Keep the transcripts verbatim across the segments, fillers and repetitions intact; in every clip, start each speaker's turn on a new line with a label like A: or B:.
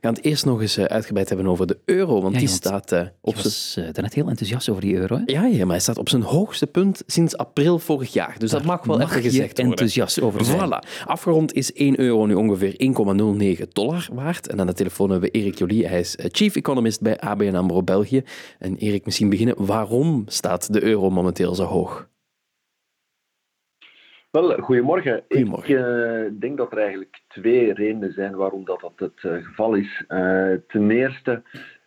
A: gaan het eerst nog eens uh, uitgebreid hebben over de euro, want ja, die want staat uh, op
B: zijn... was uh, daarnet heel enthousiast over die euro, hè?
A: Ja, ja, maar hij staat op zijn hoogste punt sinds april vorig jaar. Dus Daar dat mag wel
B: mag
A: even gezegd worden.
B: enthousiast over zijn.
A: Voilà. Afgerond is één euro nu ongeveer één komma nul negen dollar waard. En aan de telefoon hebben we Erik Joly. Hij is Chief Economist bij A B N AMRO België. En Erik, misschien beginnen. Waarom staat de euro momenteel zo hoog?
C: Wel, goedemorgen.
A: goedemorgen.
C: Ik uh, denk dat er eigenlijk twee redenen zijn waarom dat, dat het uh, geval is. Uh, ten eerste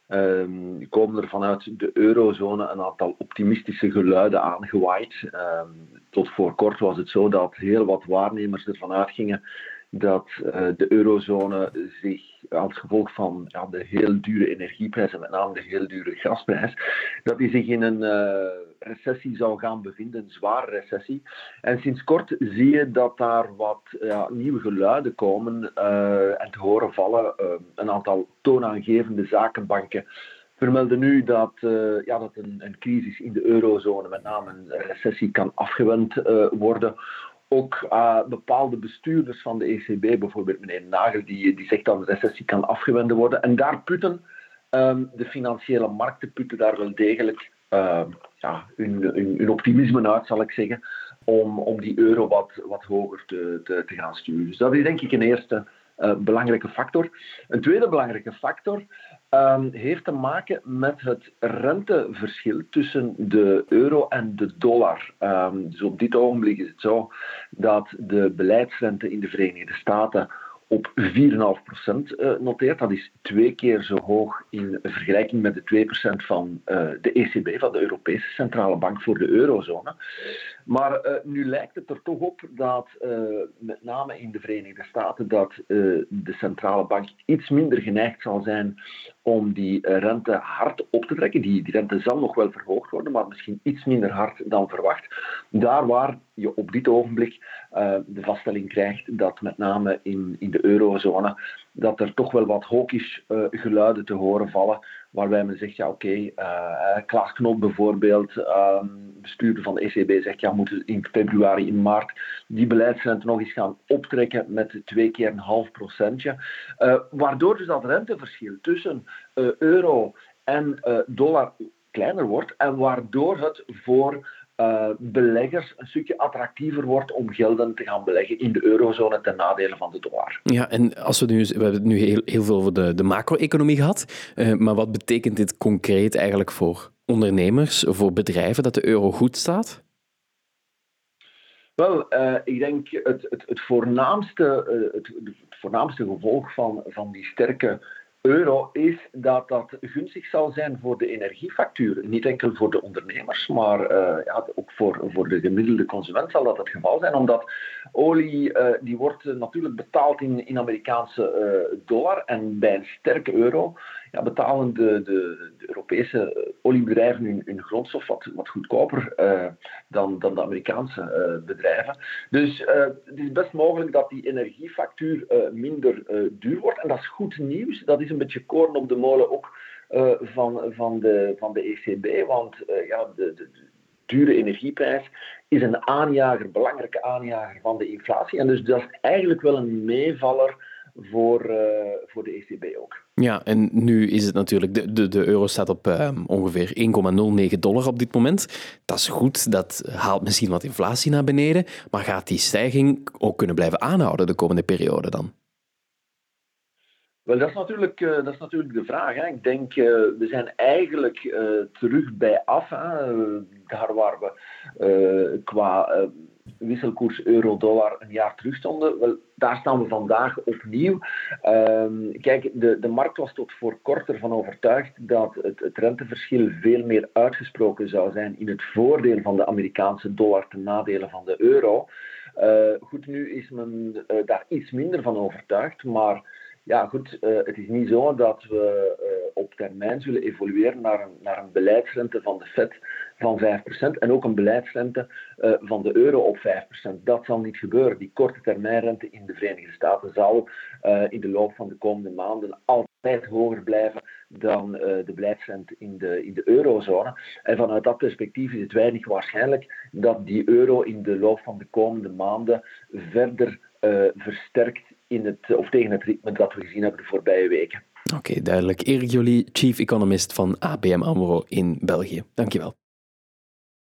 C: um, komen er vanuit de eurozone een aantal optimistische geluiden aangewaaid. Um, tot voor kort was het zo dat heel wat waarnemers ervan uitgingen dat uh, de eurozone zich als gevolg van ja, de heel dure energieprijzen, met name de heel dure gasprijs, dat die zich in een uh, recessie zou gaan bevinden, een zware recessie. En sinds kort zie je dat daar wat ja, nieuwe geluiden komen uh, en te horen vallen. Uh, een aantal toonaangevende zakenbanken vermelden nu dat, uh, ja, dat een, een crisis in de eurozone, met name een recessie, kan afgewend uh, worden. Ook uh, bepaalde bestuurders van de E C B, bijvoorbeeld meneer Nagel, die, die zegt dat de recessie kan afgewend worden. En daar putten um, de financiële markten putten daar wel degelijk uh, ja, hun, hun, hun optimisme uit, zal ik zeggen, om, om die euro wat, wat hoger te, te, te gaan sturen. Dus dat is denk ik een eerste uh, belangrijke factor. Een tweede belangrijke factor Um, heeft te maken met het renteverschil tussen de euro en de dollar. Um, dus op dit ogenblik is het zo dat de beleidsrente in de Verenigde Staten op vier komma vijf procent uh, noteert. Dat is twee keer zo hoog in vergelijking met de twee procent van uh, de E C B, van de Europese Centrale Bank voor de eurozone. Maar uh, nu lijkt het er toch op dat, uh, met name in de Verenigde Staten, dat uh, de centrale bank iets minder geneigd zal zijn om die uh, rente hard op te trekken. Die, die rente zal nog wel verhoogd worden, maar misschien iets minder hard dan verwacht. Daar waar je op dit ogenblik uh, de vaststelling krijgt dat met name in, in de eurozone dat er toch wel wat hawkish uh, geluiden te horen vallen, waarbij men zegt, ja oké, okay, uh, Klaas Knot bijvoorbeeld, uh, bestuurder van de E C B, zegt, ja, we moeten in februari, in maart die beleidsrente nog eens gaan optrekken met twee keer een half procentje. Uh, waardoor dus dat renteverschil tussen uh, euro en uh, dollar kleiner wordt en waardoor het voor Uh, beleggers een stukje attractiever wordt om gelden te gaan beleggen in de eurozone ten nadele van de dollar.
A: Ja, en als we nu, we hebben het nu heel, heel veel over de, de macro-economie gehad, uh, maar wat betekent dit concreet eigenlijk voor ondernemers, voor bedrijven, dat de euro goed staat?
C: Wel, uh, ik denk het, het, het, voornaamste, uh, het, het voornaamste gevolg van, van die sterke euro is dat dat gunstig zal zijn voor de energiefactuur. Niet enkel voor de ondernemers, maar uh, ja, ook voor, voor de gemiddelde consument zal dat het geval zijn. Omdat olie, uh, die wordt natuurlijk betaald in, in Amerikaanse uh, dollar. En bij een sterke euro ja, betalen de, de, de Europese oliebedrijven hun, hun grondstof wat, wat goedkoper uh, dan, dan de Amerikaanse uh, bedrijven. Dus uh, het is best mogelijk dat die energiefactuur uh, minder uh, duur wordt. En dat is goed nieuws. Dat is een beetje koren op de molen ook uh, van, van, de, van de E C B. Want uh, ja, de, de, de dure energieprijs is een aanjager, belangrijke aanjager van de inflatie. En dus dat is eigenlijk wel een meevaller voor, uh, voor de E C B ook.
A: Ja, en nu is het natuurlijk, de, de, de euro staat op uh, ongeveer één komma nul negen dollar op dit moment. Dat is goed, dat haalt misschien wat inflatie naar beneden, maar gaat die stijging ook kunnen blijven aanhouden de komende periode dan?
C: Wel, dat is natuurlijk, uh, dat is natuurlijk de vraag. Hè. Ik denk, uh, we zijn eigenlijk uh, terug bij af. Hè. Uh, daar waar we uh, qua uh, wisselkoers euro-dollar een jaar terug stonden. Wel, daar staan we vandaag opnieuw. Uh, kijk, de, de markt was tot voor kort ervan overtuigd dat het, het renteverschil veel meer uitgesproken zou zijn in het voordeel van de Amerikaanse dollar ten nadele van de euro. Uh, goed, nu is men uh, daar iets minder van overtuigd, maar ja, goed, uh, het is niet zo dat we uh, op termijn zullen evolueren naar een, naar een beleidsrente van de Fed van vijf procent en ook een beleidsrente uh, van de euro op vijf procent. Dat zal niet gebeuren. Die korte termijnrente in de Verenigde Staten zal uh, in de loop van de komende maanden altijd hoger blijven dan uh, de beleidsrente in de, in de eurozone. En vanuit dat perspectief is het weinig waarschijnlijk dat die euro in de loop van de komende maanden verder uh, versterkt in het, of tegen het ritme dat we gezien hebben de voorbije weken.
A: Oké, okay, duidelijk. Erik Joly, Chief Economist van A B N AMRO in België. Dankjewel.